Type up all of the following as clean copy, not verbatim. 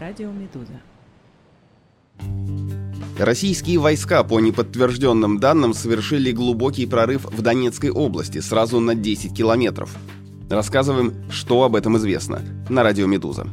Радио «Медуза». Российские войска, по неподтвержденным данным, совершили глубокий прорыв в Донецкой области, сразу на 10 километров. Рассказываем, что об этом известно, на радио «Медуза».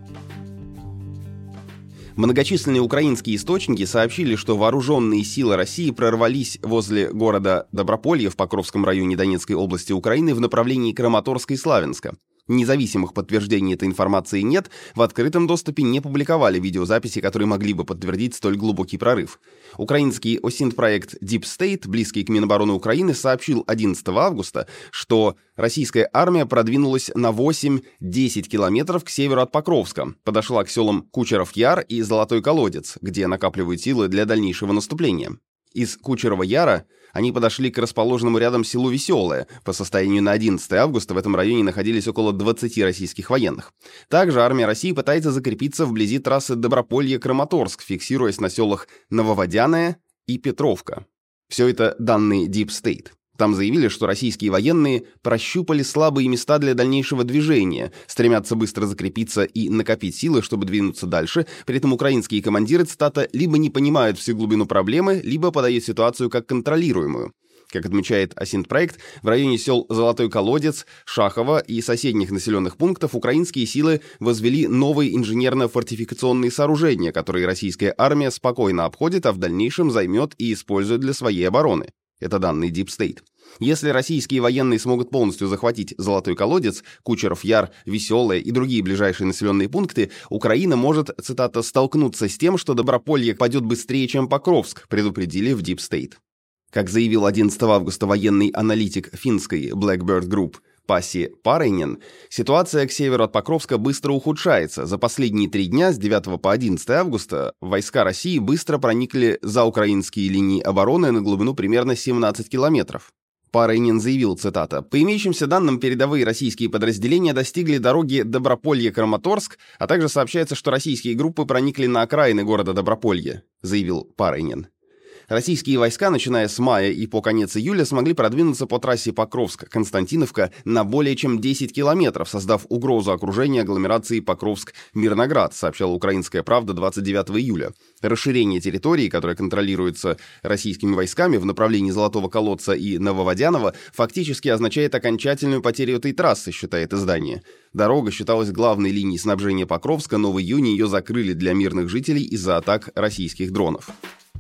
Многочисленные украинские источники сообщили, что вооруженные силы России прорвались возле города Доброполье в Покровском районе Донецкой области Украины в направлении Краматорска и Славянска. Независимых подтверждений этой информации нет, в открытом доступе не публиковали видеозаписи, которые могли бы подтвердить столь глубокий прорыв. Украинский ОСИНТ-проект Deep State, близкий к Минобороны Украины, сообщил 11 августа, что российская армия продвинулась на 8-10 километров к северу от Покровска, подошла к селам Кучеров-Яр и Золотой Колодец, где накапливают силы для дальнейшего наступления. Из Кучерова-Яра они подошли к расположенному рядом селу Веселое. По состоянию на 11 августа в этом районе находились около 20 российских военных. Также армия России пытается закрепиться вблизи трассы Доброполье-Краматорск, фиксируясь на селах Нововодяное и Петровка. Все это данные Deep State. Там заявили, что российские военные прощупали слабые места для дальнейшего движения, стремятся быстро закрепиться и накопить силы, чтобы двинуться дальше. При этом украинские командиры, цитата, либо не понимают всю глубину проблемы, либо подают ситуацию как контролируемую. Как отмечает ОСИНТ-проект, в районе сел Золотой Колодец, Шахово и соседних населенных пунктов украинские силы возвели новые инженерно-фортификационные сооружения, которые российская армия спокойно обходит, а в дальнейшем займет и использует для своей обороны. Это данные Deep State. Если российские военные смогут полностью захватить Золотой Колодец, Кучеров-Яр, Веселое и другие ближайшие населенные пункты, Украина может, цитата, «столкнуться с тем, что Доброполье падет быстрее, чем Покровск», предупредили в Deep State. Как заявил 11 августа военный аналитик финской Blackbird Group Паси Парейнен, ситуация к северу от Покровска быстро ухудшается. За последние 3 дня, с 9 по 11 августа, войска России быстро проникли за украинские линии обороны на глубину примерно 17 километров. Парейнен заявил, цитата, «По имеющимся данным, передовые российские подразделения достигли дороги Доброполье-Краматорск, а также сообщается, что российские группы проникли на окраины города Доброполье», заявил Парейнен. Российские войска, начиная с мая и по конец июля, смогли продвинуться по трассе Покровск-Константиновка на более чем 10 километров, создав угрозу окружения агломерации Покровск-Мирноград, сообщала «Украинская правда» 29 июля. Расширение территории, которая контролируется российскими войсками в направлении Золотого Колодца и Нововодянова, фактически означает окончательную потерю этой трассы, считает издание. Дорога считалась главной линией снабжения Покровска, но в июне ее закрыли для мирных жителей из-за атак российских дронов.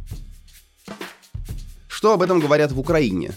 Что об этом говорят в Украине?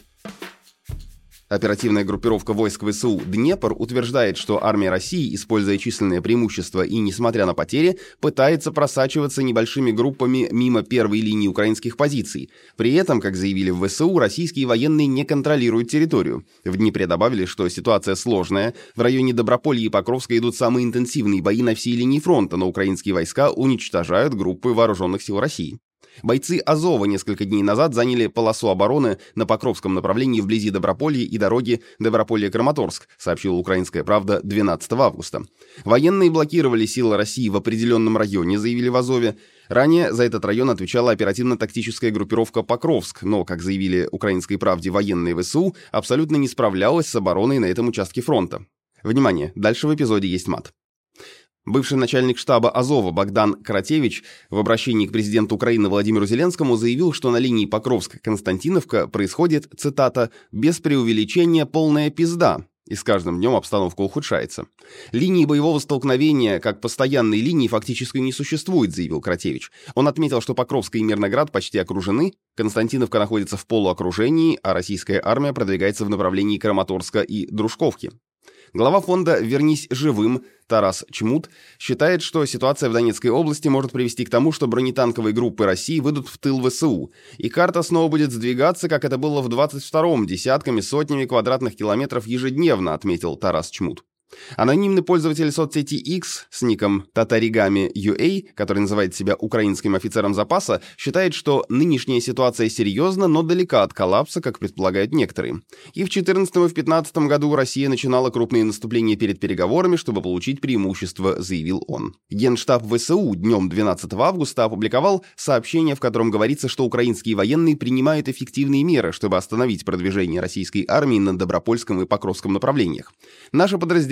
Оперативная группировка войск ВСУ «Днепр» утверждает, что армия России, используя численное преимущество и несмотря на потери, пытается просачиваться небольшими группами мимо первой линии украинских позиций. При этом, как заявили в ВСУ, российские военные не контролируют территорию. В Днепре добавили, что ситуация сложная. В районе Доброполья и Покровска идут самые интенсивные бои на всей линии фронта, но украинские войска уничтожают группы вооруженных сил России. Бойцы Азова несколько дней назад заняли полосу обороны на Покровском направлении вблизи Доброполья и дороги Доброполье-Краматорск, сообщила «Украинская правда» 12 августа. Военные блокировали силы России в определенном районе, заявили в Азове. Ранее за этот район отвечала оперативно-тактическая группировка «Покровск», но, как заявили «Украинской правде» военные ВСУ, абсолютно не справлялась с обороной на этом участке фронта. Внимание, дальше в эпизоде есть мат. Бывший начальник штаба Азова Богдан Каратевич в обращении к президенту Украины Владимиру Зеленскому заявил, что на линии Покровск-Константиновка происходит, цитата, «без преувеличения полная пизда», и с каждым днем обстановка ухудшается. Линии боевого столкновения как постоянной линии фактически не существует, заявил Каратевич. Он отметил, что Покровск и Мирноград почти окружены, Константиновка находится в полуокружении, а российская армия продвигается в направлении Краматорска и Дружковки. Глава фонда «Вернись живым» Тарас Чмут считает, что ситуация в Донецкой области может привести к тому, что бронетанковые группы России выйдут в тыл ВСУ, и карта снова будет сдвигаться, как это было в 22-м, десятками, сотнями квадратных километров ежедневно, отметил Тарас Чмут. Анонимный пользователь соцсети X с ником Tatarigami.ua, который называет себя украинским офицером запаса, считает, что нынешняя ситуация серьезна, но далека от коллапса, как предполагают некоторые. И в 2014 и в 2015 году Россия начинала крупные наступления перед переговорами, чтобы получить преимущество, заявил он. Генштаб ВСУ днем 12 августа опубликовал сообщение, в котором говорится, что украинские военные принимают эффективные меры, чтобы остановить продвижение российской армии на Добропольском и Покровском направлениях. Наше подразделение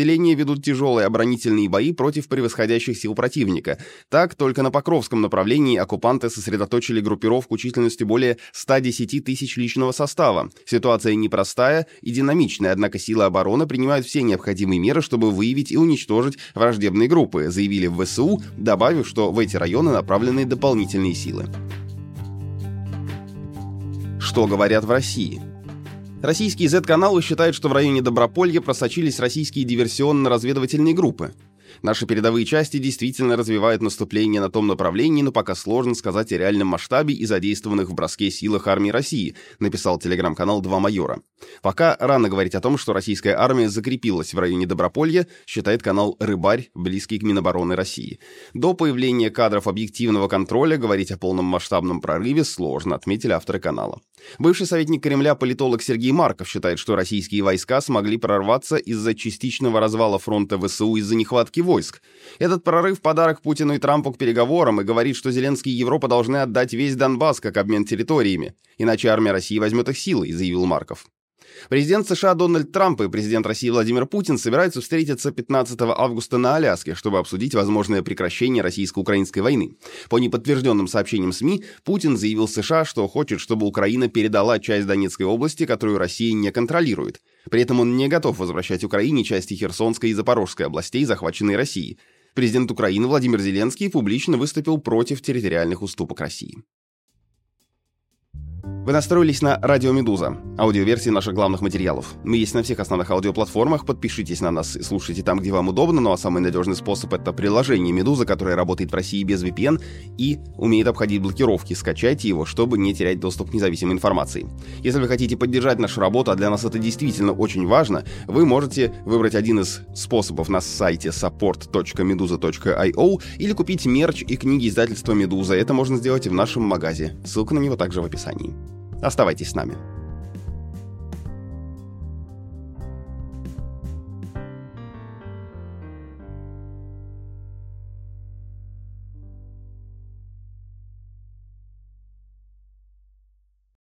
подразделения ведут тяжелые оборонительные бои против превосходящих сил противника. Так, только на Покровском направлении оккупанты сосредоточили группировку численностью более 110 тысяч личного состава. Ситуация непростая и динамичная, однако силы обороны принимают все необходимые меры, чтобы выявить и уничтожить враждебные группы, заявили в ВСУ, добавив, что в эти районы направлены дополнительные силы. Что говорят в России? Российские Z-каналы считают, что в районе Доброполья просочились российские диверсионно-разведывательные группы. Наши передовые части действительно развивают наступление на том направлении, но пока сложно сказать о реальном масштабе и задействованных в броске силах армии России, написал телеграм-канал «Два майора». Пока рано говорить о том, что российская армия закрепилась в районе Доброполья, считает канал «Рыбарь», близкий к Минобороны России. До появления кадров объективного контроля говорить о полном масштабном прорыве сложно, отметили авторы канала. Бывший советник Кремля политолог Сергей Марков считает, что российские войска смогли прорваться из-за частичного развала фронта ВСУ из-за нехватки войск. Этот прорыв — подарок Путину и Трампу к переговорам и говорит, что Зеленский и Европа должны отдать весь Донбасс как обмен территориями, иначе армия России возьмет их силой, заявил Марков. Президент США Дональд Трамп и президент России Владимир Путин собираются встретиться 15 августа на Аляске, чтобы обсудить возможное прекращение российско-украинской войны. По неподтвержденным сообщениям СМИ, Путин заявил США, что хочет, чтобы Украина передала часть Донецкой области, которую Россия не контролирует. При этом он не готов возвращать Украине части Херсонской и Запорожской областей, захваченной Россией. Президент Украины Владимир Зеленский публично выступил против территориальных уступок России. Вы настроились на Радио Медуза, аудиоверсии наших главных материалов. Мы есть на всех основных аудиоплатформах, подпишитесь на нас и слушайте там, где вам удобно, ну а самый надежный способ — это приложение Медуза, которое работает в России без VPN и умеет обходить блокировки. Скачайте его, чтобы не терять доступ к независимой информации. Если вы хотите поддержать нашу работу, а для нас это действительно очень важно, вы можете выбрать один из способов на сайте support.meduza.io или купить мерч и книги издательства «Медуза». Это можно сделать в нашем магазе. Ссылка на него также в описании. Оставайтесь с нами.